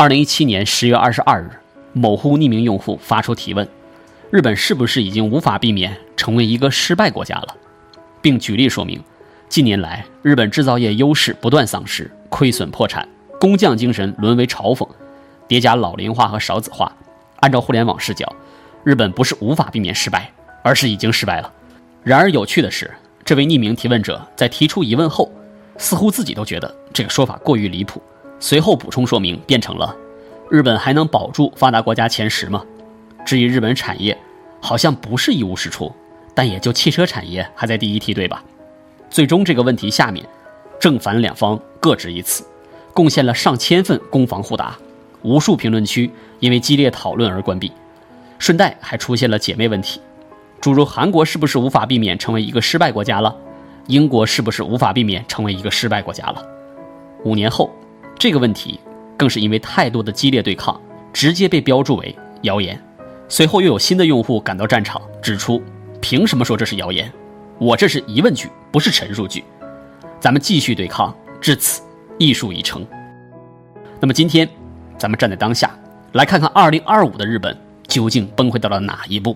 2017年10月22日，某乎匿名用户发出提问：日本是不是已经无法避免成为一个失败国家了？并举例说明，近年来日本制造业优势不断丧失，亏损破产，工匠精神沦为嘲讽，叠加老龄化和少子化。按照互联网视角，日本不是无法避免失败，而是已经失败了。然而有趣的是，这位匿名提问者在提出疑问后，似乎自己都觉得这个说法过于离谱，随后补充说明变成了：日本还能保住发达国家前10吗？至于日本产业，好像不是一无是处，但也就汽车产业还在第一梯队吧。最终这个问题下面，正反两方各执一词，贡献了上千份攻防互答，无数评论区因为激烈讨论而关闭。顺带还出现了姐妹问题，诸如韩国是不是无法避免成为一个失败国家了？英国是不是无法避免成为一个失败国家了？5年后，这个问题更是因为太多的激烈对抗，直接被标注为谣言。随后又有新的用户赶到战场，指出凭什么说这是谣言？我这是疑问句，不是陈述句。咱们继续对抗，至此艺术已成。那么今天咱们站在当下，来看看2025的日本究竟崩溃到了哪一步。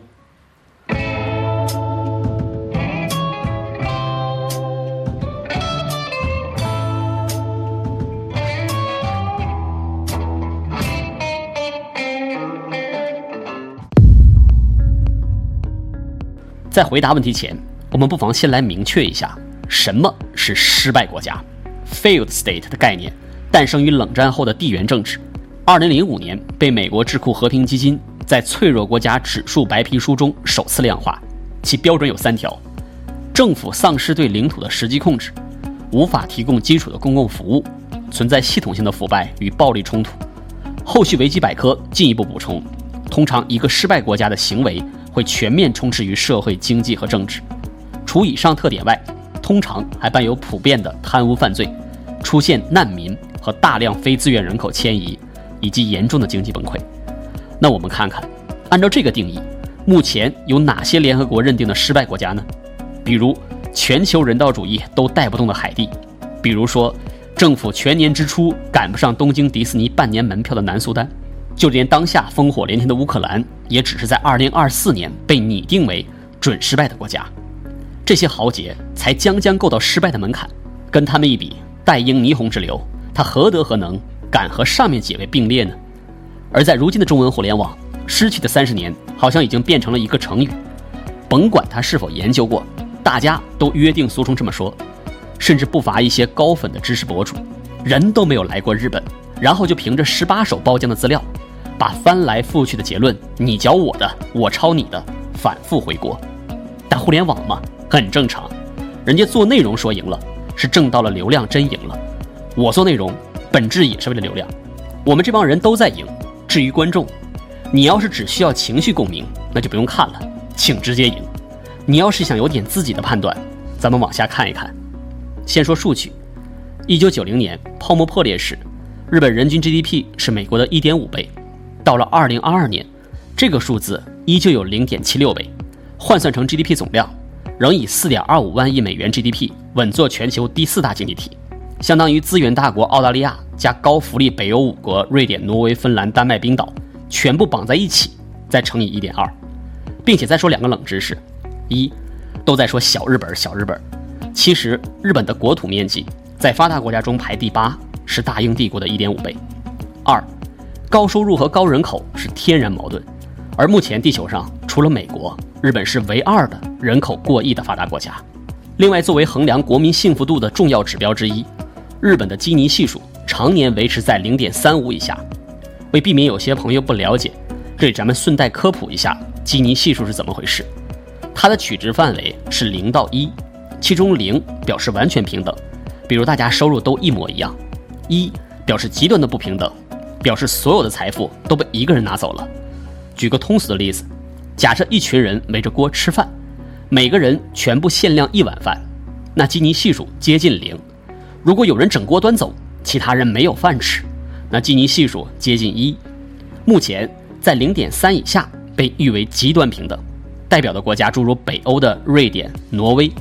在回答问题前，我们不妨先来明确一下什么是失败国家。 Failed state 的概念诞生于冷战后的地缘政治，2005年被美国智库和平基金在脆弱国家指数白皮书中首次量化，其标准有3条：政府丧失对领土的实际控制，无法提供基础的公共服务，存在系统性的腐败与暴力冲突。后续维基百科进一步补充，通常一个失败国家的行为会全面充斥于社会、经济和政治。除以上特点外，通常还伴有普遍的贪污犯罪，出现难民和大量非自愿人口迁移，以及严重的经济崩溃。那我们看看，按照这个定义，目前有哪些联合国认定的失败国家呢？比如全球人道主义都带不动的海地，比如说政府全年支出赶不上东京迪士尼半年门票的南苏丹，就连当下烽火连天的乌克兰，也只是在2024年被拟定为准失败的国家。这些豪杰才将将够到失败的门槛，跟他们一比，带英霓虹之流，他何德何能，敢和上面几位并列呢？而在如今的中文互联网，失去的30年好像已经变成了一个成语，甭管他是否研究过，大家都约定俗成这么说。甚至不乏一些高粉的知识博主，人都没有来过日本，然后就凭着18手包浆的资料，把翻来覆去的结论你嚼我的，我抄你的反复回锅。但互联网嘛，很正常，人家做内容说赢了，是挣到了流量，真赢了。我做内容本质也是为了流量，我们这帮人都在赢。至于观众，你要是只需要情绪共鸣，那就不用看了，请直接赢。你要是想有点自己的判断，咱们往下看一看。先说数据，1990年泡沫破裂时，日本人均 GDP 是美国的 1.5 倍，到了2022年，这个数字依旧有 0.76 倍，换算成 GDP 总量，仍以 4.25 万亿美元 GDP 稳坐全球第4大经济体，相当于资源大国澳大利亚加高福利北欧5国瑞典、挪威、芬兰、丹麦、冰岛全部绑在一起，再乘以 1.2。 并且再说2个冷知识：一，都在说小日本小日本，其实日本的国土面积在发达国家中排第8，是大英帝国的 1.5 倍。2，高收入和高人口是天然矛盾，而目前地球上除了美国，日本是唯2的人口过亿的发达国家。另外，作为衡量国民幸福度的重要指标之一，日本的基尼系数常年维持在 0.35 以下。为避免有些朋友不了解，这里咱们顺带科普一下基尼系数是怎么回事。它的取值范围是0到1，其中0表示完全平等，比如大家收入都一模一样；1表示极端的不平等，表示所有的财富都被一个人拿走了。举个通俗的例子，假设一群人围着锅吃饭，每个人全部限量1碗饭，那基尼系数接近0。如果有人整锅端走，其他人没有饭吃，那基尼系数接近1。目前在 0.3 以下被誉为极端平等，代表的国家诸如北欧的瑞典、挪威。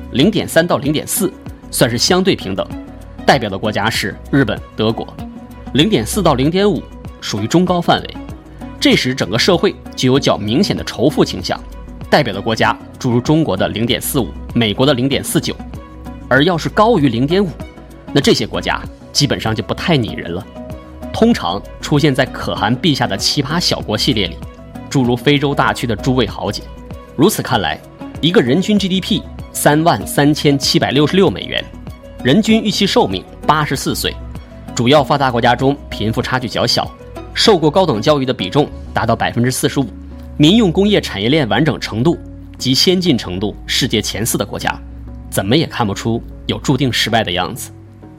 0.3 到 0.4 算是相对平等，代表的国家是日本、德国。 0.4 到 0.5 属于中高范围，这时整个社会就有较明显的仇富倾向，代表的国家诸如中国的 0.45， 美国的 0.49， 而要是高于 0.5， 那这些国家基本上就不太拟人了，通常出现在可汗陛下的奇葩小国系列里，诸如非洲大区的诸位豪杰。如此看来，一个人均 GDP 33766美元，人均预期寿命84岁，主要发达国家中贫富差距较小，受过高等教育的比重达到 45%， 民用工业产业链完整程度及先进程度世界前4的国家，怎么也看不出有注定失败的样子。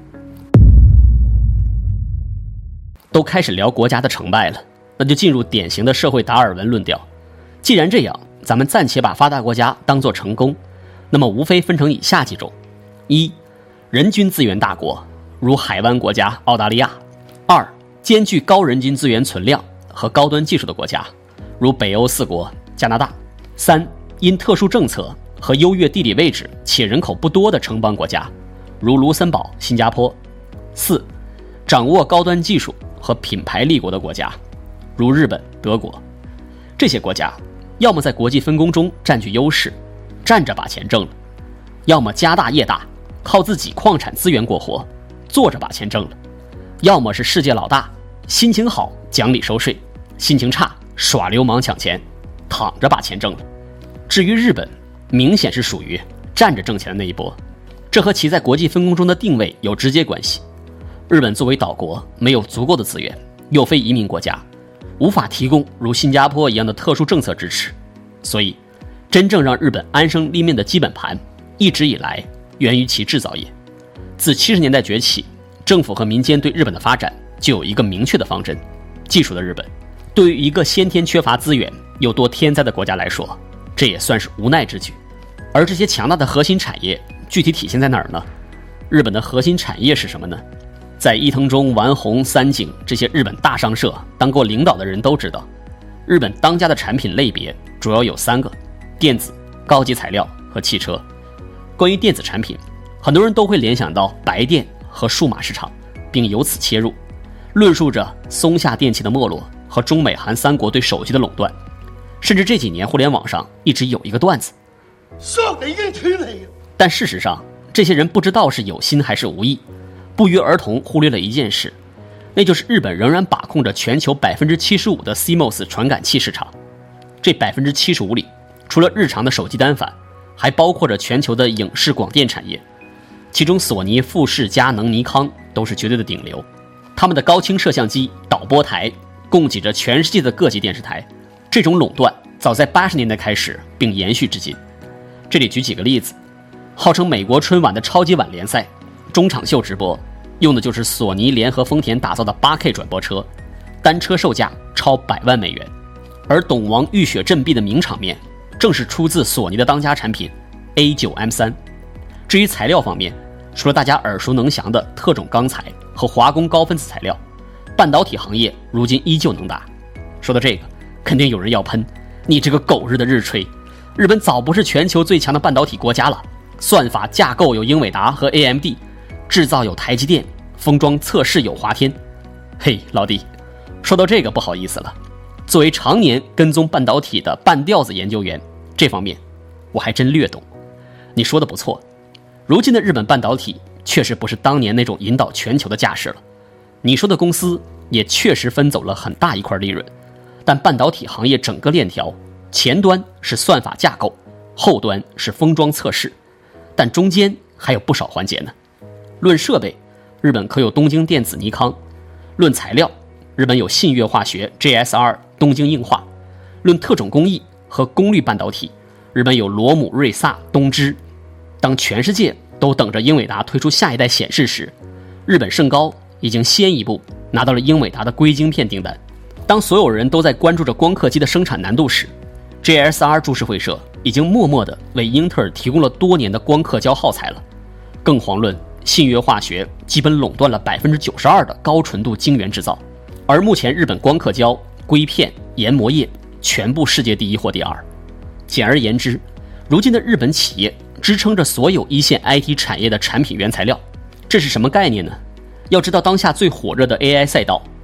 都开始聊国家的成败了，那就进入典型的社会达尔文论调。既然这样，咱们暂且把发达国家当作成功，那么无非分成以下几种：一、人均资源大国，如海湾国家澳大利亚；二、兼具高人均资源存量和高端技术的国家，如北欧4国加拿大；三、因特殊政策和优越地理位置且人口不多的城邦国家，如卢森堡新加坡；四、掌握高端技术和品牌立国的国家，如日本德国。这些国家要么在国际分工中占据优势，站着把钱挣了，要么家大业大，靠自己矿产资源过活，坐着把钱挣了，要么是世界老大，心情好讲理收税，心情差耍流氓抢钱，躺着把钱挣了。至于日本，明显是属于站着挣钱的那一波，这和其在国际分工中的定位有直接关系。日本作为岛国，没有足够的资源，又非移民国家，无法提供如新加坡一样的特殊政策支持，所以真正让日本安身立命的基本盘一直以来源于其制造业。自70年代崛起，政府和民间对日本的发展就有一个明确的方针：技术的日本。对于一个先天缺乏资源又多天灾的国家来说，这也算是无奈之举。而这些强大的核心产业具体体现在哪儿呢？日本的核心产业是什么呢？在伊藤忠、丸红、三井这些日本大商社当过领导的人都知道，日本当家的产品类别主要有3个：电子、高级材料和汽车。关于电子产品，很多人都会联想到白电和数码市场，并由此切入，论述着松下电器的没落和中美韩3国对手机的垄断。甚至这几年互联网上一直有一个段子，但事实上这些人不知道是有心还是无意，不约而同忽略了一件事，那就是日本仍然把控着全球 75% 的 CMOS 传感器市场。这 75% 里，除了日常的手机单反，还包括着全球的影视广电产业，其中索尼、富士、佳能、尼康都是绝对的顶流，他们的高清摄像机、导播台供给着全世界的各级电视台。这种垄断早在80年代开始并延续至今。这里举几个例子，号称美国春晚的超级碗联赛中场秀直播用的就是索尼联合丰田打造的 8K 转播车，单车售价超100万美元。而董王浴血振臂的名场面正是出自索尼的当家产品 A9M3。 至于材料方面，除了大家耳熟能详的特种钢材和华工高分子材料，半导体行业如今依旧能打。说到这个，肯定有人要喷，你这个狗日的日吹，日本早不是全球最强的半导体国家了，算法架构有英伟达和 AMD， 制造有台积电，封装测试有华天。嘿，老弟，说到这个不好意思了，作为常年跟踪半导体的半吊子研究员，这方面我还真略懂。你说的不错，如今的日本半导体确实不是当年那种引导全球的架势了，你说的公司也确实分走了很大一块利润，但半导体行业整个链条，前端是算法架构，后端是封装测试，但中间还有不少环节呢。论设备，日本可有东京电子、尼康；论材料，日本有信越化学、JSR、东京硬化；论特种工艺和功率半导体，日本有罗姆、瑞萨、东芝。当全世界都等着英伟达推出下一代显示时，日本盛高已经先一步拿到了英伟达的硅晶片订单。当所有人都在关注着光刻机的生产难度时， JSR 株式会社已经默默地为英特尔提供了多年的光刻胶耗材了。更遑论信越化学基本垄断了 92% 的高纯度晶圆制造，而目前日本光刻胶、硅片、研磨业全部世界第1或第2。简而言之，如今的日本企业支撑着所有一线 IT 产业的产品原材料。这是什么概念呢？要知道当下最火热的 AI 赛道，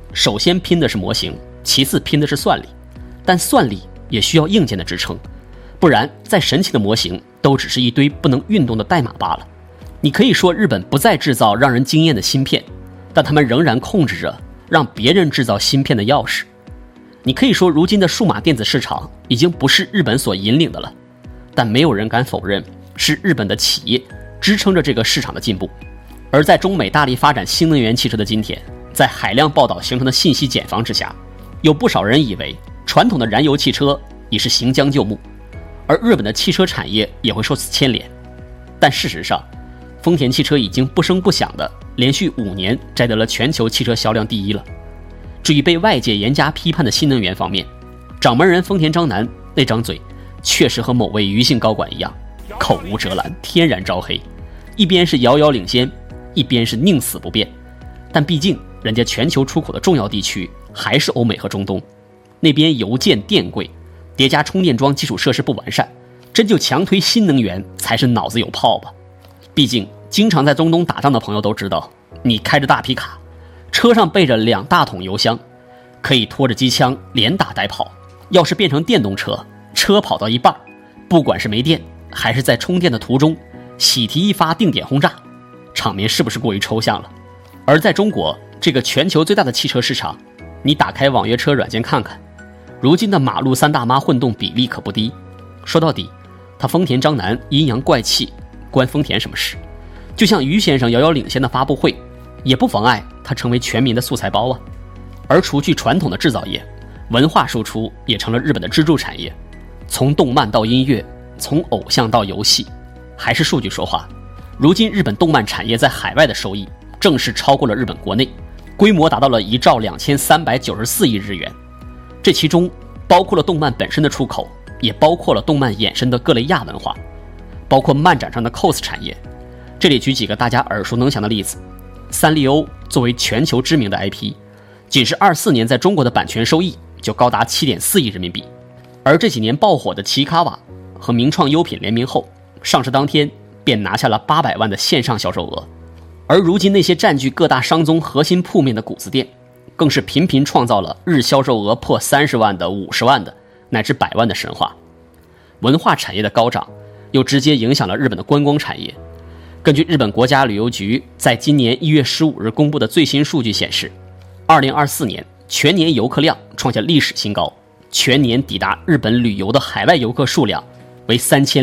首先拼的是模型，其次拼的是算力，但算力也需要硬件的支撑，不然再神奇的模型都只是一堆不能运动的代码罢了。你可以说日本不再制造让人惊艳的芯片，但他们仍然控制着让别人制造芯片的钥匙。你可以说如今的数码电子市场已经不是日本所引领的了，但没有人敢否认是日本的企业支撑着这个市场的进步。而在中美大力发展新能源汽车的今天，在海量报道形成的信息茧房之下，有不少人以为传统的燃油汽车已是行将就木，而日本的汽车产业也会受此牵连。但事实上，丰田汽车已经不声不响的连续5年摘得了全球汽车销量第1了。至于被外界严加批判的新能源方面，掌门人丰田章男那张嘴确实和某位余姓高管一样，口无遮拦，天然招黑，一边是遥遥领先，一边是宁死不变。但毕竟人家全球出口的重要地区还是欧美和中东，那边油贱电贵，叠加充电桩基础设施不完善，真就强推新能源才是脑子有泡吧。毕竟经常在中东打仗的朋友都知道，你开着大皮卡，车上备着2大桶油箱，可以拖着机枪连打带跑。要是变成电动车，车跑到一半，不管是没电还是在充电的途中，喜提一发定点轰炸，场面是不是过于抽象了？而在中国这个全球最大的汽车市场，你打开网约车软件看看，如今的马路3大妈混动比例可不低。说到底，他丰田章男阴阳怪气，关丰田什么事？就像于先生遥遥领先的发布会，也不妨碍他成为全民的素材包啊。而除去传统的制造业，文化输出也成了日本的支柱产业。从动漫到音乐，从偶像到游戏，还是数据说话。如今日本动漫产业在海外的收益正式超过了日本国内，规模达到了1兆2394亿日元。这其中包括了动漫本身的出口，也包括了动漫衍生的各类亚文化，包括漫展上的 cos 产业。这里举几个大家耳熟能详的例子。三丽鸥作为全球知名的 IP， 仅是24年在中国的版权收益就高达 7.4 亿人民币。而这几年爆火的奇卡瓦和名创优品联名后，上市当天便拿下了800万的线上销售额。而如今那些占据各大商宗核心铺面的谷子店，更是频频创造了日销售额破30万的、50万的乃至100万的神话。文化产业的高涨又直接影响了日本的观光产业。根据日本国家旅游局在今年1月15日公布的最新数据显示，2024年全年游客量创下历史新高，全年抵达日本旅游的海外游客数量为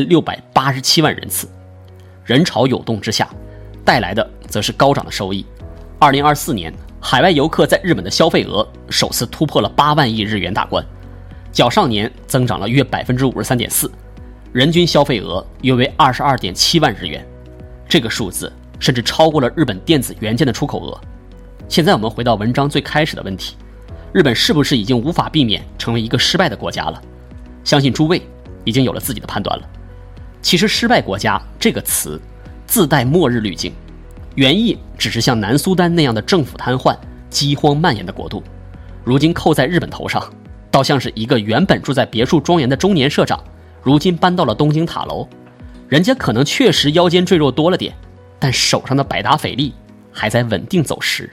3687万人次。人潮涌动之下，带来的则是高涨的收益。2024年，海外游客在日本的消费额首次突破了8万亿日元大关，较上年增长了约 53.4%， 人均消费额约为 22.7 万日元。这个数字甚至超过了日本电子元件的出口额。现在我们回到文章最开始的问题，日本是不是已经无法避免成为一个失败的国家了？相信诸位已经有了自己的判断了。其实失败国家这个词自带末日滤镜，原意只是像南苏丹那样的政府瘫痪、饥荒蔓延的国度，如今扣在日本头上，倒像是一个原本住在别墅庄园的中年社长，如今搬到了东京塔楼。人家可能确实腰间赘肉多了点，但手上的百达翡丽还在稳定走时。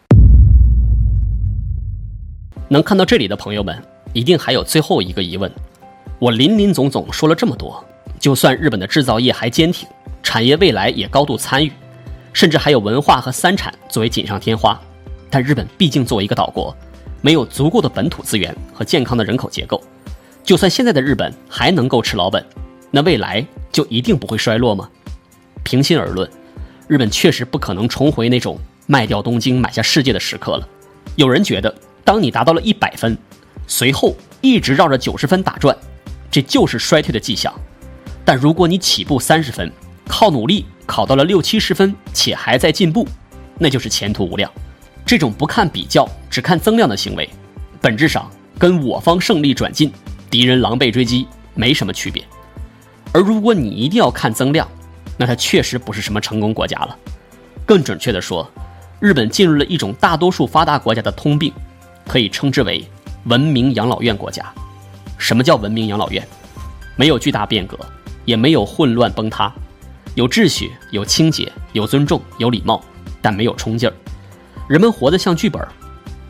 能看到这里的朋友们一定还有最后一个疑问，我林林总总说了这么多，就算日本的制造业还坚挺，产业未来也高度参与，甚至还有文化和三产作为锦上添花，但日本毕竟作为一个岛国，没有足够的本土资源和健康的人口结构，就算现在的日本还能够吃老本，那未来就一定不会衰落吗？平心而论，日本确实不可能重回那种卖掉东京买下世界的时刻了。有人觉得，当你达到了100分，随后一直绕着90分打转，这就是衰退的迹象。但如果你起步30分，靠努力考到了60-70分，且还在进步，那就是前途无量。这种不看比较只看增量的行为，本质上跟我方胜利转进，敌人狼狈追击没什么区别。而如果你一定要看增量，那它确实不是什么成功国家了。更准确地说，日本进入了一种大多数发达国家的通病，可以称之为文明养老院国家。什么叫文明养老院？没有巨大变革，也没有混乱崩塌，有秩序，有清洁，有尊重，有礼貌，但没有冲劲儿。人们活得像剧本，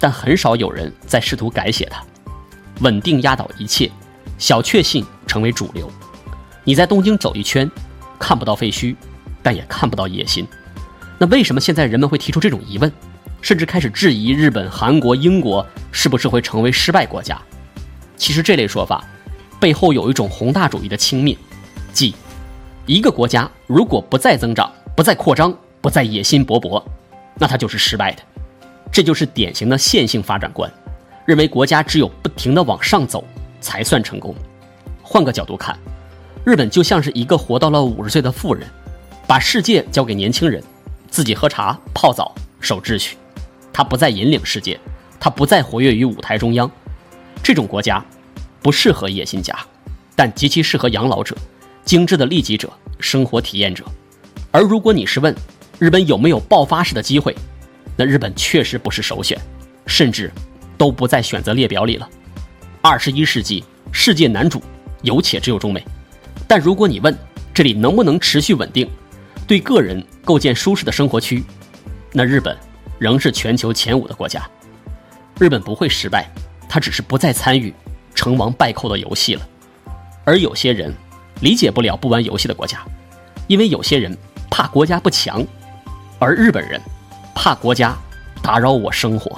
但很少有人在试图改写它。稳定压倒一切，小确幸成为主流。你在东京走一圈，看不到废墟，但也看不到野心。那为什么现在人们会提出这种疑问，甚至开始质疑日本、韩国、英国是不是会成为失败国家？其实这类说法背后有一种宏大主义的轻蔑，即一个国家如果不再增长、不再扩张、不再野心勃勃，那它就是失败的。这就是典型的线性发展观，认为国家只有不停地往上走才算成功。换个角度看，日本就像是一个活到了50岁的富人，把世界交给年轻人，自己喝茶、泡澡、守秩序。他不再引领世界，他不再活跃于舞台中央。这种国家不适合野心家，但极其适合养老者、精致的利己者、生活体验者。而如果你是问日本有没有爆发式的机会，那日本确实不是首选，甚至都不在选择列表里了。21世纪世界男主有且只有中美，但如果你问这里能不能持续稳定，对个人构建舒适的生活区，那日本仍是全球前5的国家。日本不会失败，它只是不再参与成王败寇的游戏了。而有些人理解不了不玩游戏的国家，因为有些人怕国家不强，而日本人怕国家打扰我生活。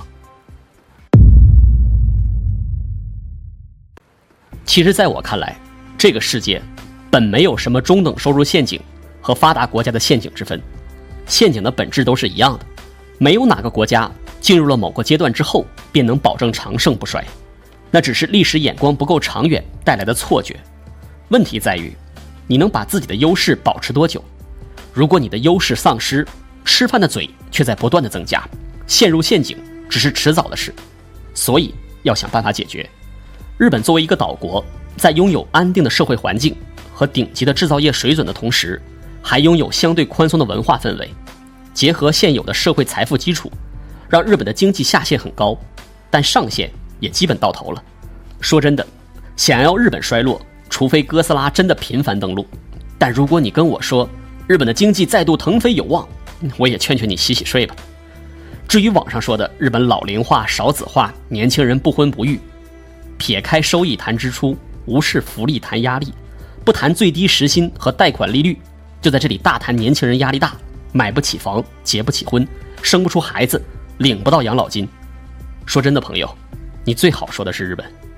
其实在我看来，这个世界本没有什么中等收入陷阱和发达国家的陷阱之分，陷阱的本质都是一样的。没有哪个国家进入了某个阶段之后便能保证长盛不衰，那只是历史眼光不够长远带来的错觉。问题在于你能把自己的优势保持多久。如果你的优势丧失，吃饭的嘴却在不断的增加，陷入陷阱只是迟早的事，所以要想办法解决。日本作为一个岛国，在拥有安定的社会环境和顶级的制造业水准的同时，还拥有相对宽松的文化氛围，结合现有的社会财富基础，让日本的经济下限很高，但上限也基本到头了。说真的，想要日本衰落，除非哥斯拉真的频繁登陆，但如果你跟我说日本的经济再度腾飞有望，我也劝劝你洗洗睡吧。至于网上说的日本老龄化、少子化、年轻人不婚不育，撇开收益谈支出，无视福利谈压力，不谈最低时薪和贷款利率，就在这里大谈年轻人压力大，买不起房，结不起婚，生不出孩子，领不到养老金。说真的朋友，你最好说的是日本。